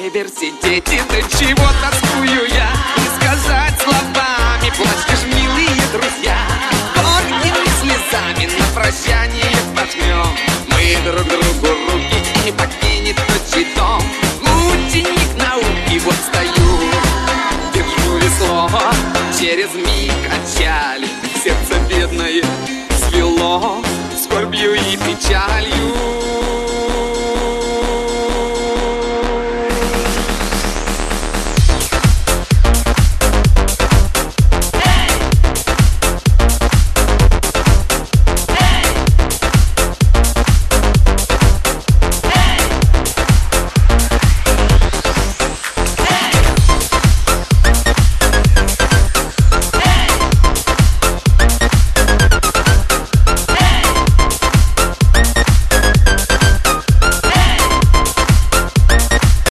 университете. До чего тоскую я, не сказать словами. Плачьте ж, милые друзья, горькими слезами на прощание пожмем мы друг другу руки, и не покинет отчий дом ученик науки. Вот стою, держу весло, через миг отчали сердце бедное свело скорбью и печалью.